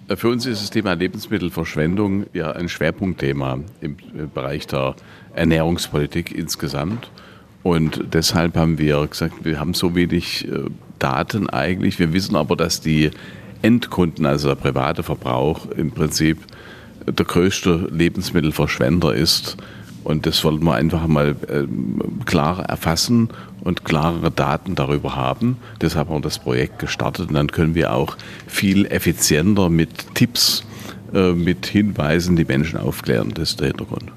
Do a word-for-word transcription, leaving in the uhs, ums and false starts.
Für uns ist das Thema Lebensmittelverschwendung ja ein Schwerpunktthema im Bereich der Ernährungspolitik insgesamt. Und deshalb haben wir gesagt, wir haben so wenig Daten eigentlich. Wir wissen aber, dass die Endkunden, also der private Verbrauch, im Prinzip der größte Lebensmittelverschwender ist. Und das wollten wir einfach mal äh, klarer erfassen und klarere Daten darüber haben. Deshalb haben wir das Projekt gestartet und dann können wir auch viel effizienter mit Tipps, äh, mit Hinweisen die Menschen aufklären. Das ist der Hintergrund.